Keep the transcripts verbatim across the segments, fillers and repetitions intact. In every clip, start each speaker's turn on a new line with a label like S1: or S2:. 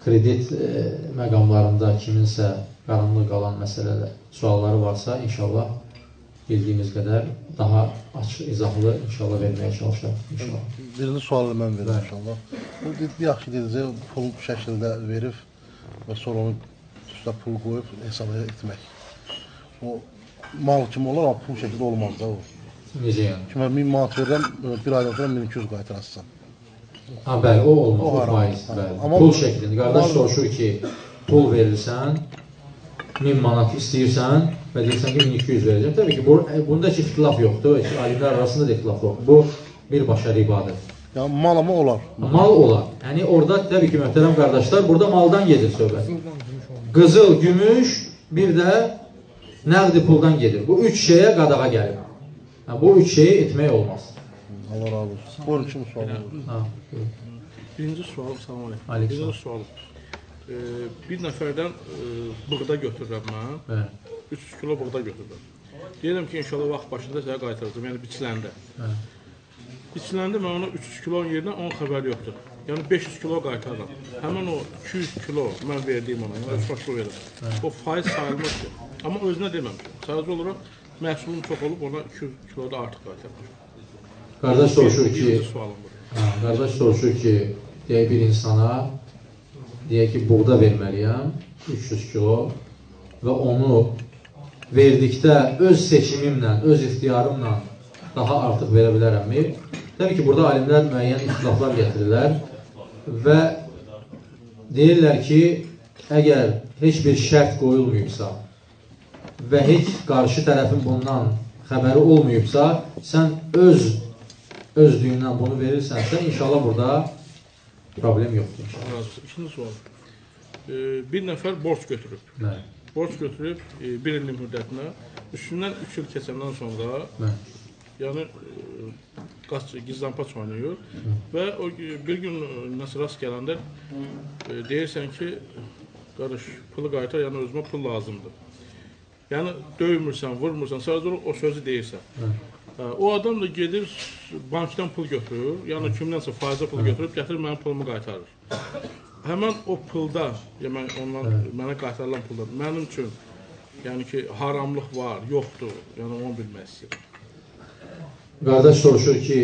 S1: kredit məqamlarında kiminsə qaranlıq qalan məsələlər, sualları varsa, inşallah bildiyimiz qədər daha açıq, izahlı inşallah verməyə çalışaq.
S2: Birinci sualı mən verim inşallah. Yaxşı dediniz, pul şəklində verib və sonra onu üstə pul qoyub hesaba etmək. O mal kimi olar, amma pul şəkildə olmaz da o.
S1: Necə yəni?
S2: Kimi min manat verirəm, bir aydan sonra min iki yüz qaytarasın.
S1: Ha, bəli, o olmaz, o faiz. Pul şəklində. Qardaş soruşur ki, pul verirsən, min manat istəyirsən və deyirsən ki, min iki yüz verəcəm. Təbii ki, bunda heç ixtilaf yoxdur, alimlər arasında da ixtilaf yoxdur. Bu, birbaşa ribadır.
S2: Yəni, mal ama olar.
S1: Mal olar. Yəni, orada təbii ki, möhtərəm qardaşlar, burada maldan gedir söhbət. Qızıl, gümüş, bir də nəqdi puldan gedir. Bu üç şeyə qadağa gəlir. Yəni, bu üç şeyi etmək olmaz.
S2: Allah razı olsun. Buyurun, kim sual olur?
S3: Birinci sualım, salam aleyküm.
S1: Aleyküm.
S3: Birinci sualım. E, bir nəfərdən e, buğda götürürəm mən.
S1: Evet.
S3: üç kilo buğda götürürəm. Deyirəm ki, inşallah vaxt başında sənə qaytaracağım, yəni biçiləndə.
S1: Evet.
S3: Biçiləndə mən ona üç yüz kilonun yerinə on xəbər yoxdur. Yəni beş yüz kilo qaytarıram. Həmin o iki yüz kilo mən verdiyim ona, yəni üç başlı verirəm. Evet. O faiz sayılmışdır. Amma özünə deməmişəm. Sadəcə olaraq məhsulum çox olub, ona iki yüz kilo da artıq qaytarmışam.
S1: Qardaş soruşur ki,
S3: ha,
S1: qardaş soruşur ki, deyək bir insana, deyək ki, buğda verməliyəm, üç yüz kilo və onu verdikdə öz seçimimlə, öz ixtiyarımla daha artıq verə bilərəmmi? Təbii ki, burada alimlər müəyyən ixtilaflar gətirirlər və deyirlər ki, əgər heç bir şərt qoyulmayıbsa və heç qarşı tərəfin bundan xəbəri olmayıbsa, sən öz özlüyündən bunu verirsənsə, inşallah burada problem yoxdur.
S3: İkinci sual. Bir nəfər borc götürüb.
S1: Bəli.
S3: Borc götürüb bir illik müddətinə, üstündən üç il keçəndən sonra,
S1: Bəli.
S3: yəni gizlənpaç oynayır və o bir gün nəsə rast gələndə deyirsən ki, qardaş, pulu qaytar, yəni özümə pul lazımdır. Yəni döymürsən, vurmursan, sadəcə o sözü deyirsən.
S1: Bəli.
S3: O adam da gedir, bankdan pul götürür, yəni kimdənsə faizə pul götürüb, gətirir, mənim pulumu qaytarır. Həmən o pulda, yəni ondan, mənə qaytarılan pulda, mənim üçün, yəni ki, haramlıq var, yoxdur, yəni onu bilmək istəyir.
S1: Qardaş soruşur ki,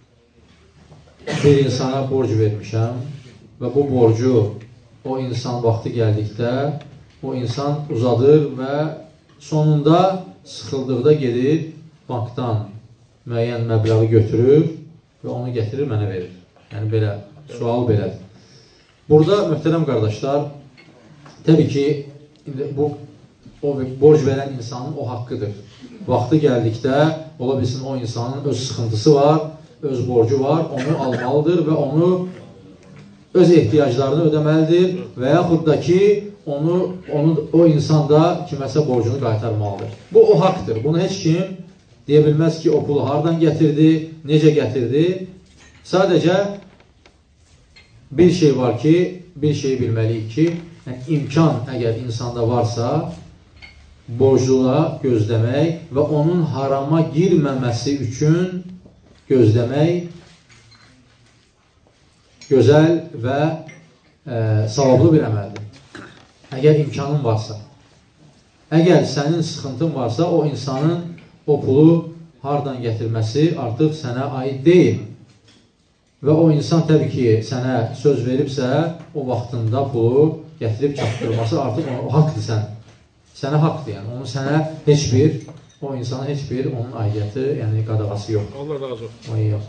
S1: bir insana borc vermişəm və bu borcu o insan vaxtı gəldikdə, o insan uzadır və sonunda sıxıldıqda gedir bankdan müəyyən məbləği götürür və onu gətirir, mənə verir. Yəni, belə, sual belədir. Burada, möhtərəm qardaşlar, təbii ki, bu, o borc verən insanın o haqqıdır. Vaxtı gəldikdə, ola bilsin, o insanın öz sıxıntısı var, öz borcu var, onu almalıdır və onu öz ehtiyaclarını ödəməlidir və yaxud da ki, onu, onu, o insan da kiməsə borcunu qaytarmalıdır. Bu, o haqqdır. Bunu heç kim deyə bilməz ki, o pulu hardan gətirdi, necə gətirdi. Sadəcə bir şey var ki, bir şeyi bilməliyik ki, yəni, imkan əgər insanda varsa, borcluğa gözləmək və onun harama girməməsi üçün gözləmək gözəl və e, savablı bir əməldir. Əgər imkanın varsa. Əgər sənin sıxıntın varsa, o insanın o pulu hardan gətirməsi artıq sənə aid deyil. Və o insan təbii ki, sənə söz veribsə, o vaxtında pulu gətirib çatdırması artıq o haqqdır sən. Sənə haqqdır, yəni. Onun sənə heç bir, o insana heç bir onun aidiyyəti, yəni qadağası yox.
S3: Allah razı olsun.
S1: O yox.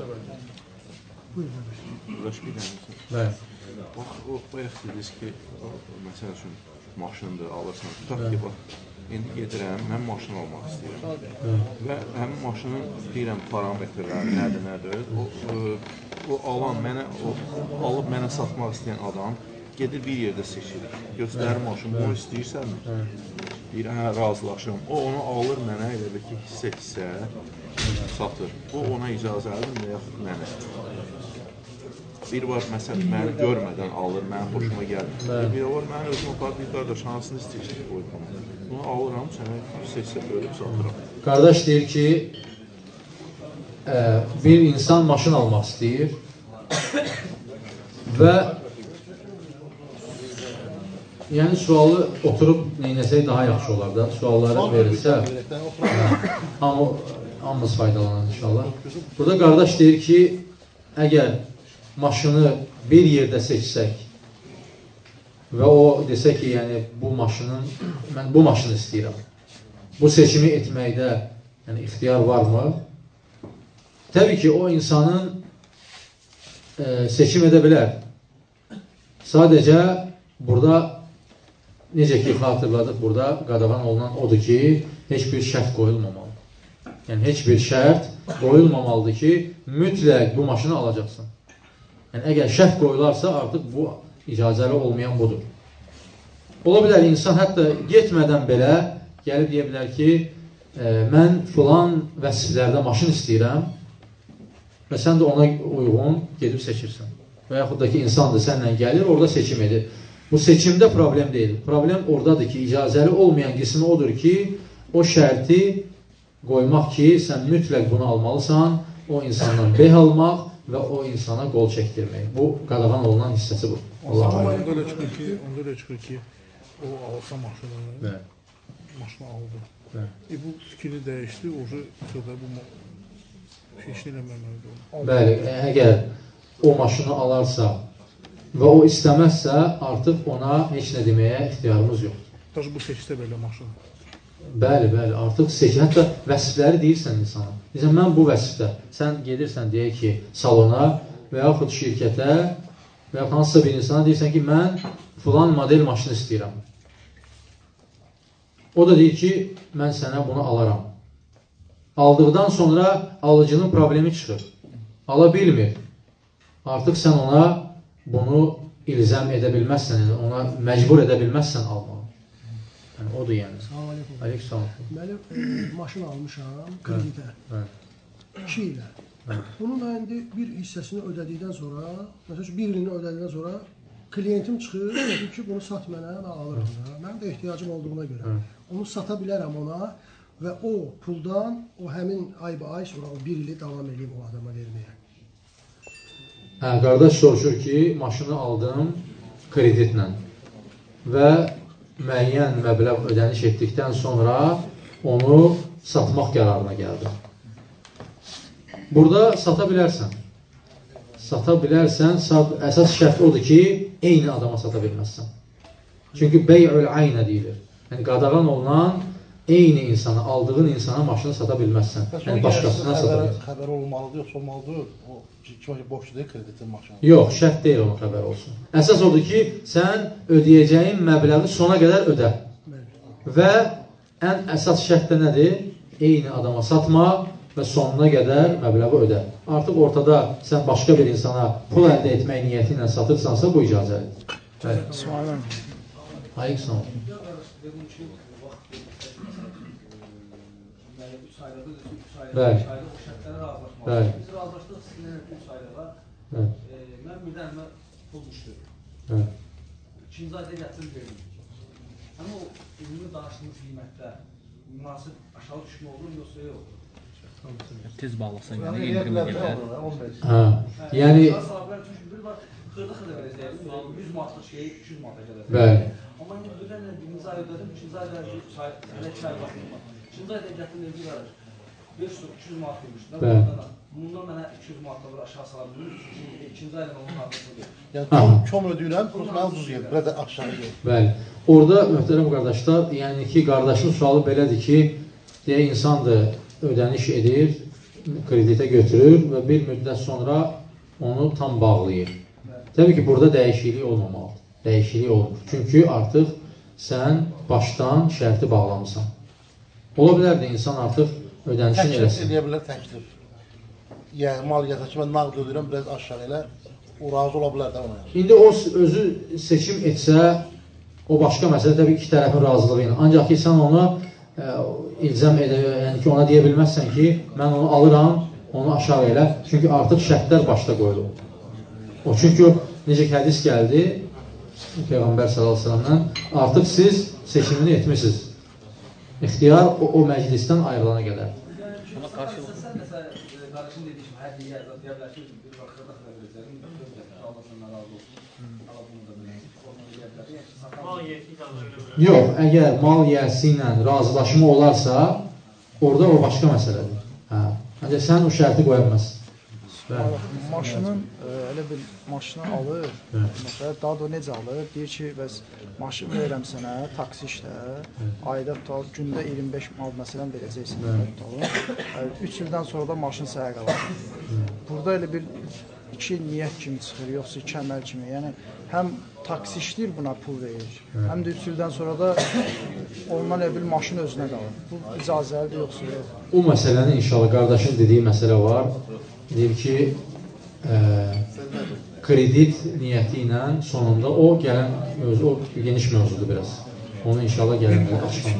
S4: Bəli. O bayaq dediniz ki, məsəl üçün maşındır, alırsan. Tutaq ki, bax, indi gedirəm, mən maşın almaq istəyirəm. Və həmin maşının deyirəm parametrləri nədir, nədir. O, o alan mənə, o alıb mənə satmaq istəyən adam gedir bir yerdə seçilir. Göstərir maşın, bunu istəyirsənmi? Deyirəm, hə, razılaşıram. O onu alır mənə, elə bir ki, hissə-hissə satır. O ona icazəlidir və yaxud mənə. Bir var, məsələn, məni görmədən alır, mənim hoşuma gəlir. Bir var, məni özüm o bir qardaş, hansını istəyirsən qoyduğum. Bunu alıram, sənə hissə-hissə bölüb satıram.
S1: Qardaş deyir ki, bir insan maşın almaq istəyir və Yəni sualı oturub neynəsək daha yaxşı olar da. Sualları verilsə, hamı, hamımız faydalanır inşallah. Burada qardaş deyir ki, əgər maşını bir yerdə seçsək və o desə ki, yəni bu maşının, mən bu maşını istəyirəm. Bu seçimi etməkdə yəni, ixtiyar varmı? Təbii ki, o insanın e, seçim edə bilər. Sadəcə burada necə ki, xatırladıq, burada qadağan olunan odur ki, heç bir şərt qoyulmamalı. Yəni, heç bir şərt qoyulmamalıdır ki, mütləq bu maşını alacaqsın. Yəni, əgər şərt qoyularsa, artıq bu icazəli olmayan budur. Ola bilər, insan hətta getmədən belə gəlib deyə bilər ki, e, mən filan vəsiflərdə maşın istəyirəm və sən də ona uyğun gedib seçirsən. Və yaxud da ki, insan da sənlə gəlir, orada seçim edir. Bu seçimdə problem deyil. Problem oradadır ki, icazəli olmayan qismi odur ki, o şərti qoymaq ki, sən mütləq bunu almalısan, o insandan beh almaq və o insana qol çəkdirmək. Bu, qadağan olunan hissəsi bu.
S3: Amma onda da çıxır ki, onda da çıxır ki, o alsa maşını, maşını aldı. E, bu fikri dəyişdi, o sırada bu peşin eləməməlidir.
S1: Bəli, əgər o maşını alarsa və o istəməzsə, artıq ona heç nə deməyə ixtiyarımız yoxdur.
S3: Daş bu seçsə belə maşını.
S1: Bəli, bəli, artıq seçir. Hətta vəsifləri deyirsən insana. Deyirsən, mən bu vəsifdə, sən gedirsən deyək ki, salona və yaxud şirkətə və yaxud hansısa bir insana deyirsən ki, mən filan model maşını istəyirəm. O da deyir ki, mən sənə bunu alaram. Aldıqdan sonra alıcının problemi çıxır. Ala bilmir. Artıq sən ona bunu ilzam edə bilməzsən, ona məcbur edə bilməzsən almalı. Yəni, odur yəni.
S5: Salam aleykum.
S1: Aleykum.
S5: Mənim e, maşın almışam kreditə. iki ilə. Bunun da indi bir hissəsini ödədikdən sonra, məsələn, bir ilini ödədikdən sonra kliyentim çıxır, deyir ki, bunu sat mənə, mən alırım da. Mənim də ehtiyacım olduğuna görə. Onu sata bilərəm ona və o puldan, o həmin ay-ba-ay sonra o bir ili davam edeyim o adama verməyə.
S1: Hə, qardaş soruşur ki, maşını aldım kreditlə və müəyyən məbləğ ödəniş etdikdən sonra onu satmaq qərarına gəldi. Burada sata bilərsən. Sata bilərsən, sat, əsas şərt odur ki, eyni adama sata bilməzsən. Çünki bey'ül aynə deyilir. Yəni, qadağan olunan eyni insana, aldığın insana maşını sata bilməzsən. Yəni, başqasına sata bilməzsən.
S2: Xəbər olmalıdır, yoxsa olmalıdır? O, ki, boşdur deyil kreditin maşını.
S1: Yox, şərt deyil onun xəbər olsun. Əsas odur ki, sən ödəyəcəyin məbləği sona qədər ödə. Və ən əsas şərt də nədir? Eyni adama satma və sonuna qədər məbləği ödə. Artıq ortada sən başqa bir insana pul əldə etmək niyyəti ilə satırsansa, bu icazəlidir.
S3: Sualım.
S1: Hayır, sağ olun. Bəli. Bəli.
S6: Biz razılaşdıq sizinlə üç aylığa. Mən bir dənə pul düşdü. İkinci ayda gətirib verdim. Amma o ümumi danışdığımız qiymətdə münasib aşağı düşmə olur, yoxsa yox?
S7: Tez bağlasan, yəni endirim edirlər.
S1: Hə, yəni...
S6: Xırda-xırda verəcəyim, yüz manatlıq şeyi iki yüz manata gələcək.
S1: Bəli.
S6: Amma indi bir dənə birinci ay ödədim, ikinci ayda hələ iki ay baxmım var. İkinci ayda gətirin evli qaraj. beş yüz iki yüz manat vermişdilər. Bundan mənə iki yüz manatla aşağı salabilirim. İkinci ayda onun qarşısını verir.
S2: Yəni, kom ödəyirəm, mənə ucuz gedir, biraz da aşağı gedir.
S1: Bəli. Orada, möhtərəm qardaşlar, yəni ki, qardaşın sualı belədir ki, deyək, insandır, ödəniş edir, kreditə götürür və bir müddət sonra onu tam bağlayır. Təbii ki, burada dəyişiklik olmamalıdır. Dəyişiklik olmur. Çünki artıq sən başdan şərti bağlamısan. Ola bilər də insan artıq ödənişini eləsin.
S2: Təklif edə bilər, təklif. Yəni, mal gətir ki, mən nağd ödəyirəm, biraz aşağı elə, o razı ola bilər də ona.
S1: İndi o özü seçim etsə, o başqa məsələ təbii iki tərəfin razılığı ilə. Ancaq ki, sən onu ə, ilzam edə, yəni ki, ona deyə bilməzsən ki, mən onu alıram, onu aşağı elə. Çünki artıq şərtlər başda qoyulur. O çünki necə ki, hədis gəldi Peyğəmbər sallallahu əleyhi və səlləmdən, artıq siz seçimini etmişsiniz. İxtiyar o, o məclisdən ayrılana qədər.
S6: Sən nəsə qardaşın dediyi kimi, hər deyə əzad deyə bilər ki, bir vaxtda da xəbər verəcərim, Allah sənə razı olsun, Allah bunu da biləcək, onu deyə bilər.
S1: Yox, əgər mal yiyəsi ilə razılaşma olarsa, orada o başqa məsələdir. Hə. Ancaq sən o şərti qoya bilməzsən.
S8: Maşının elə bir maşını alır, məsələn, daha da necə alır? Deyir ki, bəs maşın verirəm sənə, taksi işlə, ayda tutal, gündə iyirmi beş mal məsələn verəcəksin. üç ildən sonra da maşın sənə qalır. Burada elə bir iki niyyət kimi çıxır, yoxsa iki əməl kimi. Yəni, həm taksi işləyir, buna pul verir, həm də üç ildən sonra da ondan elə bir maşın özünə qalır. Bu icazəlidir, yoxsa yox?
S1: O məsələni inşallah qardaşın dediyi məsələ var. Deyir ki, e, kredit niyyəti ilə sonunda o gələn mövzu, o geniş mövzudur biraz. Onu inşallah gələn açmaq.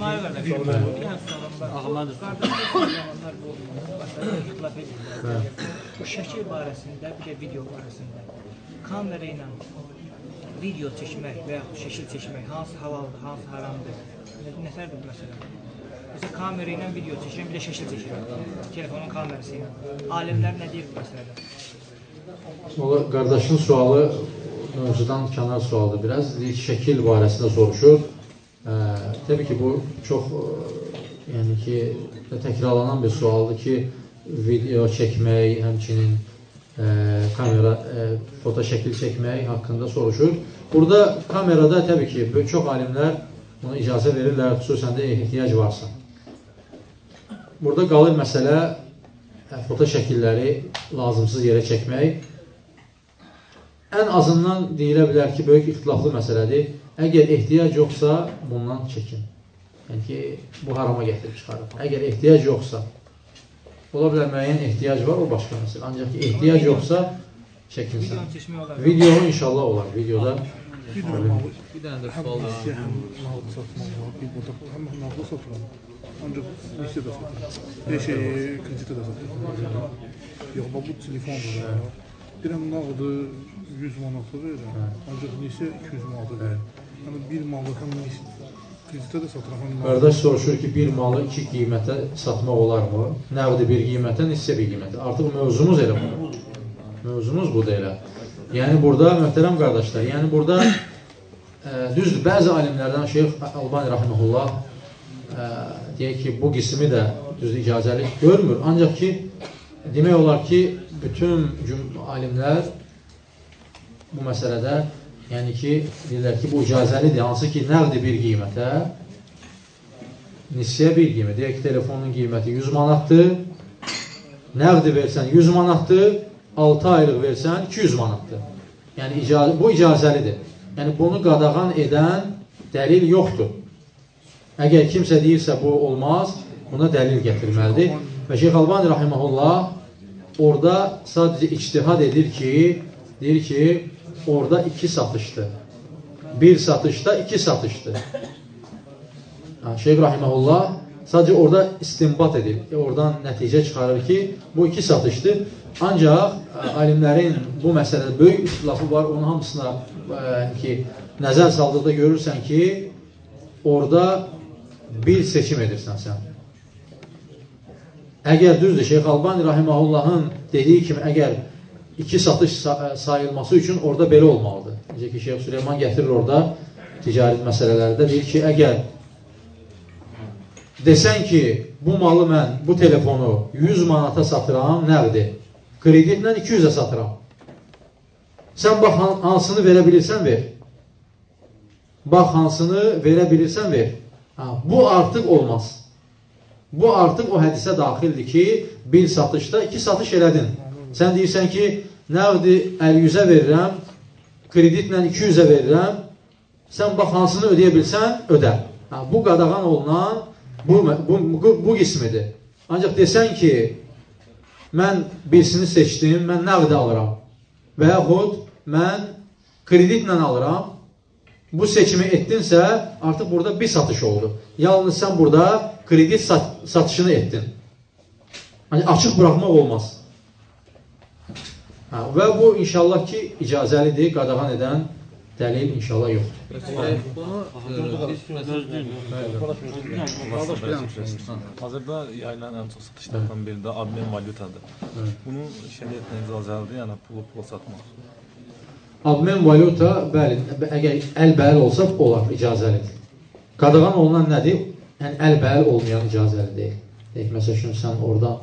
S9: Bu şəkil barəsində, bir də video barəsində kamera ilə video çəkmək və yaxud şəkil çəkmək hansı halaldır, hansı haramdır? Nəsərdir bu məsələ? Mesela kamera ilə video çəkirəm, bir də şəkil çəkirəm, telefonun kamerası ilə. Alimlər nə deyir bu məsələdə?
S1: Qardaşın sualı mövzudan kənar sualdır biraz. Deyir ki, şəkil barəsində soruşur. E, təbii ki, bu çox e, yəni ki, təkrarlanan bir sualdır ki, video çəkmək, həmçinin e, kamera, e, foto şəkil çəkmək haqqında soruşur. Burada kamerada təbii ki, çox alimlər ona icazə verirlər, xüsusən də ehtiyac varsa. Burada qalır məsələ foto şəkilləri lazımsız yerə çəkmək. Ən azından deyilə bilər ki, böyük ixtilaflı məsələdir. Əgər ehtiyac yoxsa, bundan çəkin. Yəni ki, bu harama gətirib çıxarır. Əgər ehtiyac yoxsa, ola bilər müəyyən ehtiyac var, o başqa məsələ. Ancaq ki, ehtiyac yoxsa, çəkinsən. Video inşallah olar. Videoda
S3: bir dənə də sual var. Nağdı satmaq var, bir burada həmən nağdı satıram. Ancaq neysə də satıram. Bir şey, kreditə də satıram. Yox, bu telefondur ya. Deyirəm, nağdı yüz manatı verirəm, ancaq neysə iki yüz manatı verirəm. Yəni, bir malı həm kreditə də satıram.
S1: Qardaş soruşur ki, bir malı iki qiymətə satmaq olar mı? Nəğdi bir qiymətə, nissə bir qiymətə. Artıq mövzumuz elə bu. Mövzumuz bu da elə. Yəni, burada, möhtərəm qardaşlar, yəni burada e, düzdür, bəzi alimlərdən Şeyx Albani Rahiməhullah e, deyək ki, bu qismi də düzdür, icazəli görmür. Ancaq ki, demək olar ki, bütün alimlər bu məsələdə, yəni ki, deyirlər ki, bu icazəlidir, hansı ki, nəğdi bir qiymətə, nisyə bir qiymət, deyək ki, telefonun qiyməti yüz manatdır, nəğdi versən yüz manatdır, altı aylıq versən iki yüz manatdır. Yəni, icazə, bu icazəlidir. Yəni, bunu qadağan edən dəlil yoxdur. Əgər kimsə deyirsə bu olmaz, buna dəlil gətirməlidir. Və Şeyx Albani Rahiməhullah orada sadəcə ictihad edir ki, deyir ki, orada iki satışdır. Bir satışda iki satışdır. Şeyx Rahiməhullah sadəcə orada istinbat edir. Oradan nəticə çıxarır ki, bu iki satışdır. Ancaq alimlərin bu məsələdə böyük ixtilafı var. Onun hamısına ki, nəzər saldıqda görürsən ki, orada bir seçim edirsən sən. Əgər düzdür, Şeyx Albani Rahiməhullahın dediyi kimi, əgər iki satış sayılması üçün orada belə olmalıdır. Necə ki, Şeyx Süleyman gətirir orada ticarət məsələlərdə, deyir ki, əgər desən ki, bu malı mən, bu telefonu yüz manata satıram, nəqdi? Kreditlə iki yüzə satıram. Sən bax, hansını verə bilirsən, ver. Bax, hansını verə bilirsən, ver. Ha, bu artıq olmaz. Bu artıq o hədisə daxildir ki, bir satışda iki satış elədin. Sən deyirsən ki, nəqdi əlli yüzə verirəm, kreditlə iki yüzə verirəm, sən bax, hansını ödəyə bilsən, ödə. Ha, bu qadağan olunan bu, bu, bu, bu qismidir. Ancaq desən ki, mən birisini seçdim, mən nəqdi alıram və yaxud mən kreditlə alıram, bu seçimi etdinsə, artıq burada bir satış oldu. Yalnız sən burada kredit sat satışını etdin. Yəni, açıq buraxmaq olmaz. Hə, və bu, inşallah ki, icazəlidir, qadağan edən dəlil inşallah yoxdur.
S10: Hazırda yayılan ən çox satışlardan biri də obmen valyutadır. Bunun şəriətlə icazəlidir, yəni pulu pula satmaq.
S1: Obmen valyuta, bəli, əgər əlbəəl olsa, olar, icazəlidir. Qadağan olunan nədir? Yəni, əlbəəl olmayan icazəli deyil. Deyək, məsəl üçün, sən orada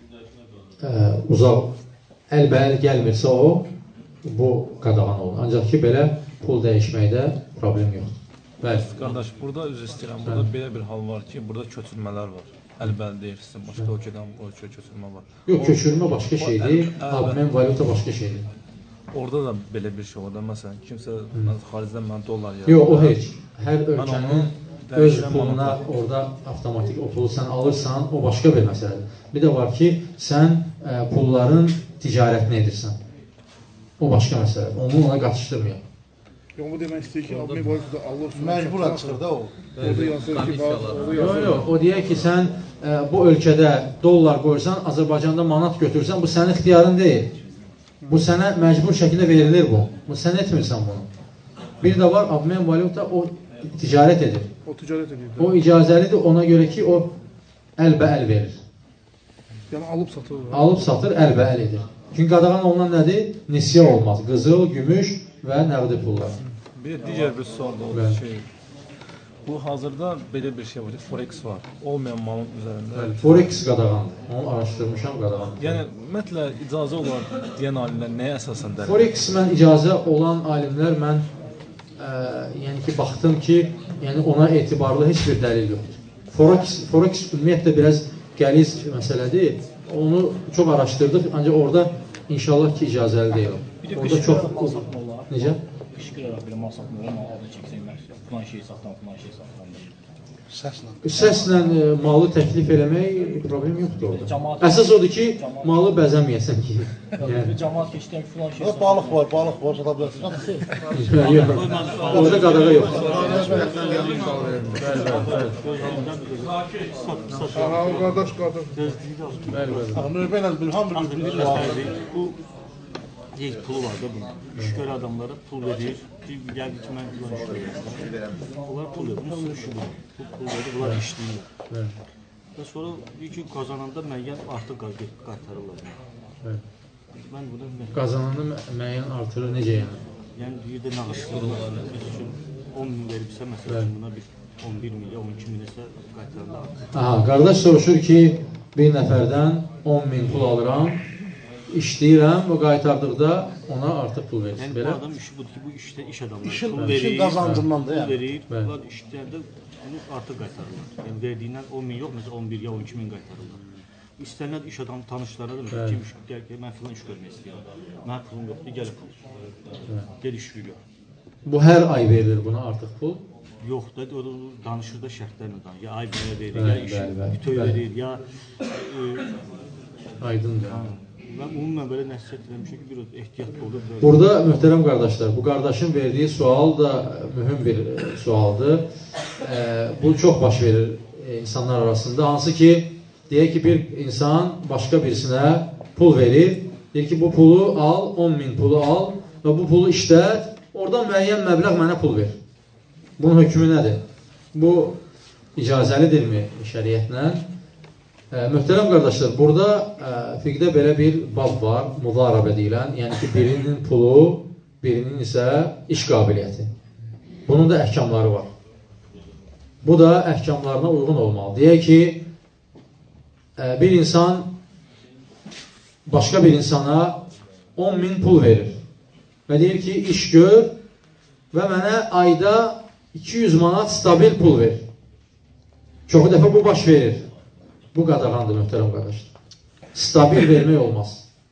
S1: ə, uzaq, əlbəəl gəlmirsə o, bu qadağan olunur. Ancaq ki, belə pul dəyişməkdə problem yoxdur. Bəli.
S10: Qardaş, burada üzr istəyirəm, burada belə bir hal var ki, burada köçürmələr var. Əlbəl deyirsin, başqa ölkədən bu ölkəyə köçürmə var.
S1: Yox, köçürmə başqa şeydir, obmen valyuta başqa şeydir.
S10: Orada da belə bir şey var da, məsələn, kimsə xaricdən mən dollar yaradır.
S1: Yox, o heç. Hər ölkənin öz puluna orada avtomatik o pulu sən alırsan, o başqa bir məsələdir. Bir də var ki, sən ə, pulların ticarətini edirsən. O başqa məsələdir. Onu ona qatışdırmayaq.
S3: Yox, bu demək istəyir ki, obmen valyutada alırsan.
S2: Məcbur çıxır da o.
S3: Orada yazır ki,
S1: yox, yox, o deyək ki, sən ə, bu ölkədə dollar qoyursan, Azərbaycanda manat götürürsən, bu sənin ixtiyarın deyil. Bu sənə məcbur şəkildə verilir bu. Bu sən etmirsən bunu. Bir də var, obmen valyuta o ticarət edir.
S3: O ticarət edir.
S1: O icazəlidir ona görə ki, o əlbəəl verir.
S3: Yəni alıb satır.
S1: Alıb satır, əlbəəl edir. Çünki qadağan olunan nədir? Nisyə olmaz. Qızıl, gümüş və nəqdi pullar.
S10: Bir digər bir sual da olur ki, bu hazırda belə bir şey var ki, Forex var. Olmayan malın üzərində.
S1: Forex qadağandır. Onu araşdırmışam, qadağandır.
S10: Yəni, ümumiyyətlə, icazə olan deyən alimlər nəyə əsasən dəlil?
S1: Forex mən icazə olan alimlər mən ə, yəni ki, baxdım ki, yəni ona etibarlı heç bir dəlil yoxdur. Forex, Forex ümumiyyətlə biraz qəliz məsələdir. Onu çox araşdırdıq, ancaq orada inşallah ki, icazəli deyil. Orada çox... Necə?
S7: Qışqıraraq belə mal satmıyor, amma adı çəksən, filan şeyi satan, filan şeyi satan.
S2: Səslə.
S1: Səslə e, malı təklif eləmək problem yoxdur orada. Əsas odur ki, malı bəzəməyəsən ki.
S7: Yəni. Cəmaat keçdən filan şey
S2: satan. Balıq var, balıq var, sata bilərsən.
S1: Yox, orada qadağa yoxdur.
S3: Qardaş, qardaş.
S2: Növbə ilə bir hamı bir bilir.
S11: Bu deyək pulu var da bunun. İşgör adamlara pul verir. Gəldi ki, mən filan iş verirəm. Onlar pul verir. Bunun işi bu. Bu pul verir, bunlar işləyirlər. Və sonra bir gün kazananda müəyyən artıq qaytarırlar. Mən burada...
S1: Qazananda müəyyən artırır, necə yəni?
S11: Yəni, bir də nağışdırırlar. Biz üçün on min veribsə, məsələn, buna bir on bir min, on iki min isə qaytarırlar.
S1: Aha, qardaş soruşur ki, bir nəfərdən on min pul alıram, işləyirəm və qaytardıqda ona artıq pul verir.
S11: Yəni, bu adam işi budur ki, bu işdə iş adamlar pul
S2: verir, işin qazancından da yəni.
S11: Pul verir, bunlar işləyəndə onu artıq qaytarırlar. Yəni, verdiyindən on min yox, məsələn, on bir ya on iki min qaytarırlar. İstənilən iş adamı tanışlara da məsələn, kim iş deyər ki, mən filan iş görmək istəyirəm. Mənə pulum yoxdur, gəl pul. Gel iş gör.
S1: Bu hər ay verilir buna artıq pul?
S11: Yox da, o danışır da şərtlərlə danışır. Ya ay belə verir, ya iş bütöv verir, ya...
S1: Aydındır.
S11: Mən onunla belə nəsiyyət eləmişəm ki, bir ehtiyatlı olur.
S1: Burada möhtərəm qardaşlar, bu qardaşın verdiyi sual da mühüm bir sualdır. E, bu çox baş verir e, insanlar arasında. Hansı ki, deyək ki, bir insan başqa birisinə pul verir. Deyək ki, bu pulu al, on min pulu al və bu pulu işlət, oradan müəyyən məbləğ mənə pul ver. Bunun hökmü nədir? Bu icazəlidirmi şəriətlə? E, möhtərəm qardaşlar, burada e, fiqdə belə bir bab var, mudarabə deyilən, yəni ki, birinin pulu, birinin isə iş qabiliyyəti. Bunun da əhkamları var. Bu da əhkamlarına uyğun olmalı. Deyək ki, e, bir insan başqa bir insana on min pul verir və deyir ki, iş gör və mənə ayda iki yüz manat stabil pul ver. Çoxu dəfə bu baş verir. Bu qadağandır, möhtərəm qardaşlar. Stabil vermək olmaz.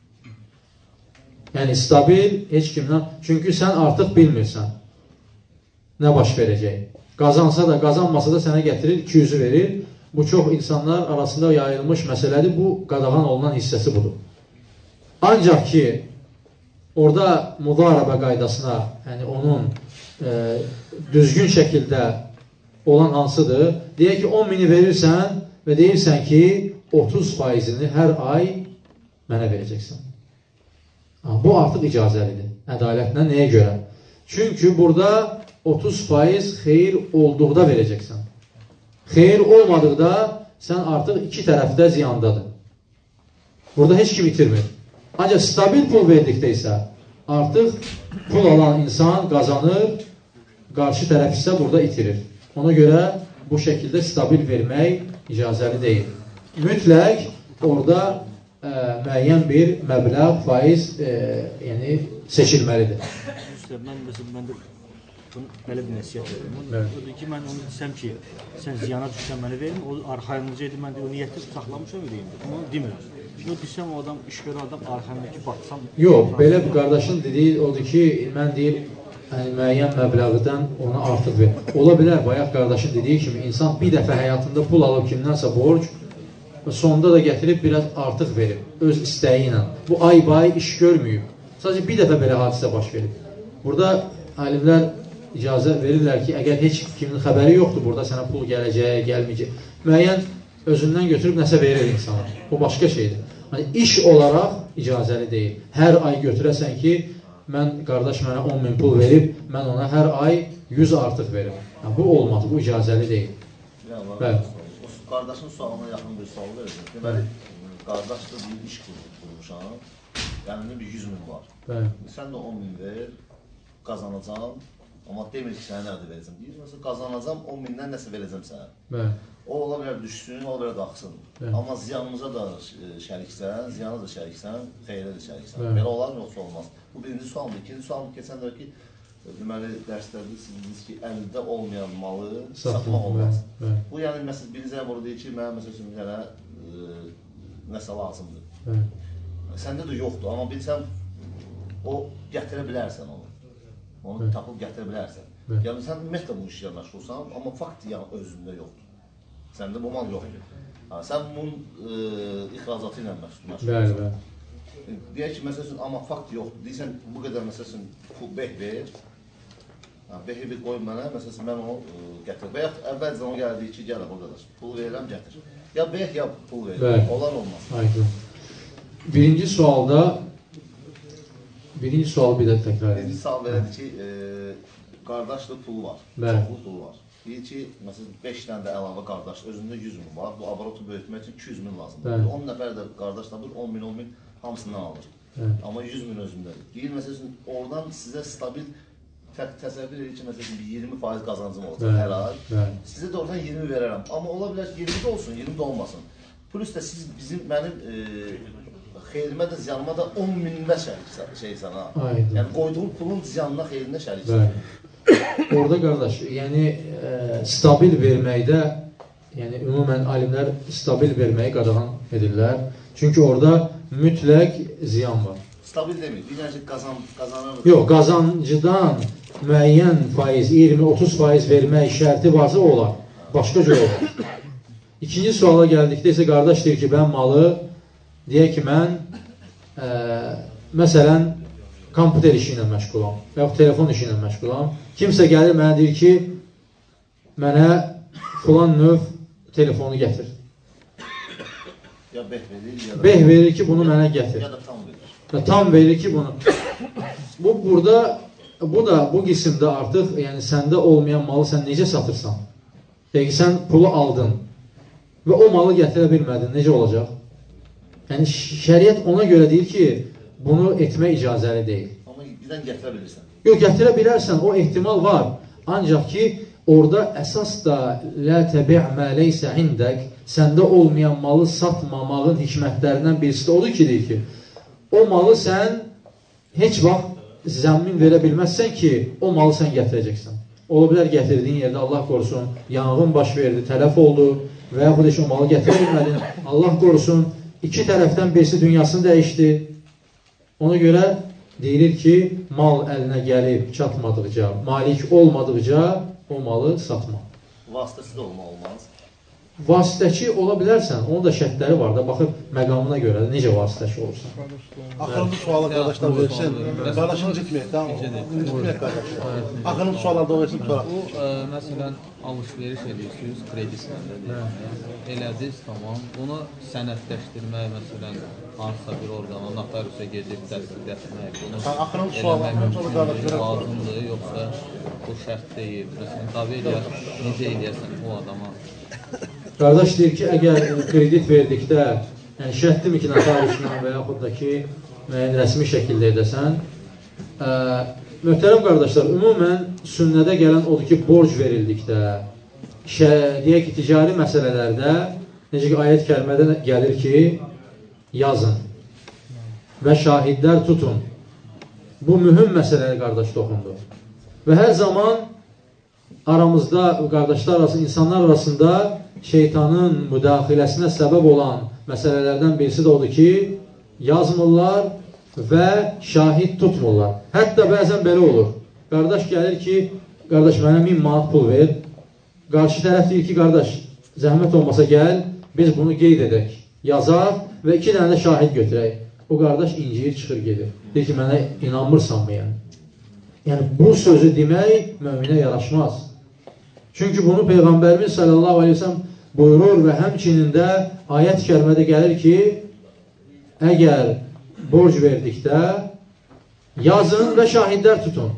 S1: Yəni, stabil heç kimdən... Çünki sən artıq bilmirsən nə baş verəcək. Qazansa da, qazanmasa da sənə gətirir, iki yüzü verir. Bu, çox insanlar arasında yayılmış məsələdir. Bu, qadağan olunan hissəsi budur. Ancaq ki, orada mudarabə qaydasına, yəni onun e, düzgün şəkildə olan hansıdır? Deyək ki, on mini verirsən və deyirsən ki, otuz faizini hər ay mənə verəcəksən. Bu artıq icazəlidir. Ədalətlə nəyə görə? Çünki burada otuz faiz xeyir olduqda verəcəksən. Xeyir olmadıqda sən artıq iki tərəfdə ziyandadır. Burada heç kim itirmir. Ancaq stabil pul verdikdə isə artıq pul alan insan qazanır, qarşı tərəf isə burada itirir. Ona görə bu şəkildə stabil vermək icazəli deyil. Mütləq orada ə, müəyyən bir məbləğ, faiz ə, yəni seçilməlidir.
S11: Üstə, mən məsələn, mən də belə bir nəsiyyət verim. Odur ki, mən onu desəm ki, sən ziyana düşsən mənə verin, o arxayınlıca edir, mən də o niyyətdə saxlamışam deyim. Bunu demirəm. Bunu desəm, o adam, iş görən adam arxayınlıqki batsam...
S1: Yox, belə bir qardaşın dediyi odur ki, mən deyir, yəni, müəyyən məbləğdən ona artıq ver. Ola bilər, bayaq qardaşın dediyi kimi, insan bir dəfə həyatında pul alıb kimdənsə borc, sonunda da gətirib biraz artıq verib, öz istəyi ilə. Bu ay-bay iş görməyib. Sadəcə bir dəfə belə hadisə baş verib. Burada alimlər icazə verirlər ki, əgər heç kimin xəbəri yoxdur, burada sənə pul gələcək, gəlməyəcək, müəyyən özündən götürüb nəsə verir insana. Bu başqa şeydir. Yəni, iş olaraq icazəli deyil. Hər ay götürəsən ki, mən, qardaş mənə on min pul verib, mən ona hər ay yüz artıq verim. Yəni, bu olmaz, bu icazəli deyil. Bəli.
S12: Qardaşın sualına yaxın bir sual verir. Deməli, qardaşda bir iş qurmuşam, yəni bir yüz min var.
S1: Bəli.
S12: Sən də on min ver, qazanacam, amma demir ki, sənə nədir verəcəm. Deyir, məsələn, qazanacam, on mindən nəsə verəcəm sənə.
S1: Bəli.
S12: O, ola bilər düşsün, ola bilər qalxsın. Amma ziyanımıza da şəriksən, ziyana da şəriksən, xeyrə də şəriksən. Belə olar mı, yoxsa olmaz? Bu birinci sualdır. İkinci sualım keçən də ki, deməli, dərslərdə siz dediniz ki, əlində olmayan malı satmaq olmaz. Bu, yəni, məsələn, birinci burada deyir ki, mənə, məsələn, mənə nəsə lazımdır. Səndə də yoxdur, amma bilsən, o gətirə bilərsən onu. Onu tapıb gətirə bilərsən. Yəni, sən ümumiyyətlə bu işlə məşğulsan, amma fakt özündə yoxdur. Səndə bu mal yoxdur. Sən bunun ixracatı ilə məşğulsan.
S1: Bəli, bəli.
S12: Deyək ki, məsəl üçün, amma fakt yoxdur. Deyirsən, bu qədər, məsəl üçün, pul beh ver. Behi bir qoyun mənə, məsəl üçün, mən onu gətirir. Və yaxud əvvəlcə onu gəldiyi ki, gəl, o qədər. Pul verirəm, gətir. Ya beh, ya pul verir. Olan olmaz.
S1: Aydın. Birinci sualda, birinci sual bir də təkrar edin.
S12: Birinci sual belədir ki, qardaşlı pulu var. Çoxlu pulu var. Deyir ki, məsələn, beş dənə də əlavə qardaş, özündə yüz min var. Bu abarotu böyütmək üçün iki yüz min lazımdır. on nəfər də qardaş tapır, on min, on min hamısından alır. Amma yüz min özündədir. Deyir, məsələn, oradan sizə stabil təsəvvür edir ki, məsələn, iyirmi faiz qazancım olacaq hər ay. Sizə də oradan iyirmi verərəm. Amma ola bilər ki, iyirmi də olsun, iyirmi də olmasın. Plus da siz bizim, mənim xeyrimə də, ziyanıma da on minlə şeysən ha. Yəni, qoyduğum pulun ziyanına, xeyrinə şəriksən.
S1: Orada qardaş, yəni stabil verməkdə, yəni ümumən alimlər stabil verməyi qadağan edirlər. Çünki orada mütləq ziyan var.
S12: Stabil demir, bir ki qazanır.
S1: Yox, qazancıdan müəyyən faiz, iyirmi otuz faiz vermək şərti varsa olar. Başqa cür olar. İkinci suala gəldikdə isə qardaş deyir ki, mən malı, deyək ki, mən məsələn, kompüter işi ilə məşğulam və yaxud telefon işi ilə məşğulam. Kimsə gəlir mənə deyir ki, mənə filan növ telefonu gətir.
S12: Ya beh verir, ya da...
S1: Beh verir ki, bunu mənə gətir.
S12: Ya da tam verir.
S1: Və tam verir ki, bunu... Bu, burada, bu da, bu qismdə artıq, yəni səndə olmayan malı sən necə satırsan? Deyək ki, sən pulu aldın və o malı gətirə bilmədin, necə olacaq? Yəni, şəriət ona görə deyir ki, bunu etmək icazəli deyil.
S12: Amma birdən gətirə bilirsən.
S1: Yox, gətirə bilərsən, o ehtimal var. Ancaq ki, orada əsas da lə təbi' mə leysə indək, səndə olmayan malı satmamağın hikmətlərindən birisi də odur ki, deyir ki, o malı sən heç vaxt zəmin verə bilməzsən ki, o malı sən gətirəcəksən. Ola bilər gətirdiyin yerdə Allah qorusun, yanğın baş verdi, tələf oldu və yaxud heç o malı gətirə bilmədin. Allah qorusun, iki tərəfdən birisi dünyasını dəyişdi. Ona görə deyilir ki, mal əlinə gəlib çatmadıqca, malik olmadıqca o malı satma.
S12: Vasitəsi də olma olmaz.
S1: vasitəçi ola bilərsən, onun da şərtləri var da, baxıb məqamına görə necə vasitəçi olursan.
S2: Axırıncı sualı qardaşlar versin. Qardaşın incitməyək, incitməyək qardaşlar. Axırıncı suallarda versin sonra.
S13: Bu, məsələn, alış-veriş edirsiniz, kreditlərdə deyək. Elədiniz, tamam. Bunu sənədləşdirmək, məsələn, hansısa bir orqana, notariusa gedib təsdiq etmək, bunu eləmək lazımdır, yoxsa bu şərt deyil. Məsələn, davi eləyər, necə eləyərsən o adama?
S1: Qardaş deyir ki, əgər kredit verdikdə, yəni şərtdimi ki, notariusla və yaxud da ki, müəyyən rəsmi şəkildə edəsən, ə, möhtərəm qardaşlar, ümumən sünnədə gələn odur ki, borc verildikdə, deyək ki, ticari məsələlərdə, necə ki, ayət kəlmədə gəlir ki, yazın və şahidlər tutun. Bu mühüm məsələyə qardaş toxundu. Və hər zaman aramızda, qardaşlar arasında, insanlar arasında şeytanın müdaxiləsinə səbəb olan məsələlərdən birisi də odur ki, yazmırlar və şahid tutmurlar. Hətta bəzən belə olur. Qardaş gəlir ki, qardaş mənə min manat pul ver. Qarşı tərəf deyir ki, qardaş, zəhmət olmasa gəl, biz bunu qeyd edək, yazaq və iki dənə də şahid götürək. O qardaş inciyir, çıxır gedir. Deyir ki, mənə inanmırsanmı yəni? Yəni, bu sözü demək möminə yaraşmaz. Çünki bunu Peyğəmbərimiz sallallahu aleyhi ve sellem buyurur və həmçinin də ayət-i kərimədə gəlir ki, əgər borc verdikdə yazın və şahidlər tutun.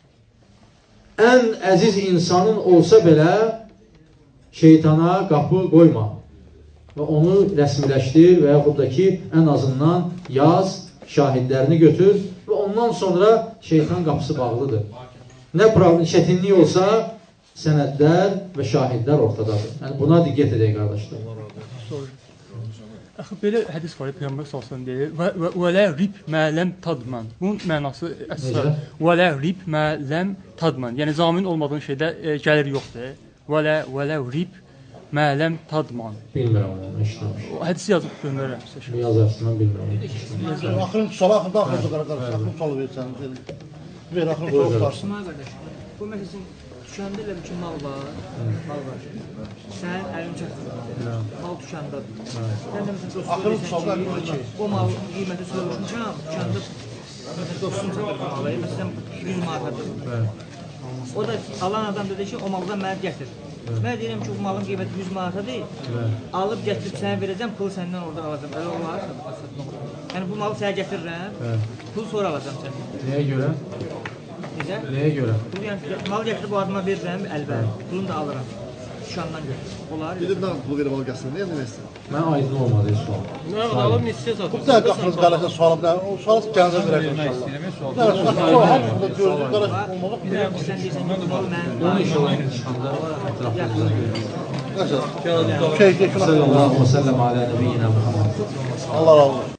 S1: Ən əziz insanın olsa belə şeytana qapı qoyma və onu rəsmiləşdir və yaxud da ki, ən azından yaz, şahidlərini götür və ondan sonra şeytan qapısı bağlıdır. Nə problem, çətinlik olsa sənədlər və şahidlər ortadadır. Yəni, buna diqqət edək, qardaşlar.
S14: Axı, belə hədis var, Peyğəmbər sallallahu deyir, və lə rib mələm tadman. Bunun mənası əsas, və lə rib mələm tadman. Yəni, zamin olmadığın şeydə e, gəlir yoxdur. Və lə rib mələm tadman.
S1: Bilmirəm onu, eşitməmiş.
S14: Hədisi yazıb göndərəm sizə.
S1: Yazarsın, mən bilmirəm.
S2: Axırıncı sualı, axırıncı axırıncı qardaş, axırıncı sualı versən. Ver, axırıncı sualı varsın.
S9: Bu məsələn, düşəndə elə bir ki, mal var, mal var. Sənin əlin çəkdir, mal düşəndadır. Sən də məsələn, dostum deyirsən ki, o mal qiyməti soruşmuşam, düşəndə dostum çəkdir bu malı, məsələn, yüz manatadır. O da alan adam dedi ki, o maldan mənə gətir. Mən deyirəm ki, bu malın qiyməti yüz manatadır, alıb gətirib sənə verəcəm, pulu səndən oradan alacam. Elə olar. Yəni, bu malı sənə gətirirəm, pul sonra alacam səndən.
S1: Nəyə görə?
S9: Necə?
S1: Nəyə görə?
S9: Mal gətirib bu adıma verirəm, əlbər. Pulunu da alıram. Şuşandan götür. Olar.
S2: Gedib nə pul verib al gəlsin, nə deməksin?
S1: Mən aydın olmadı sual.
S3: Nə qədər alıb neçə satır?
S2: Bu da qapınız qardaşa sualım da, o sual gələcək verəcək inşallah. Nə sual? O hamısında gördük qardaş olmalı.
S9: Bir də sən deyirsən ki, bu mal mənim.
S1: Onu inşallah çıxanda ətrafımızda görürük.
S2: Nəsə? Şey,
S1: Sallallahu aleyhi ve sellem alə nəbiyyina Muhammed.
S2: Allah razı olsun.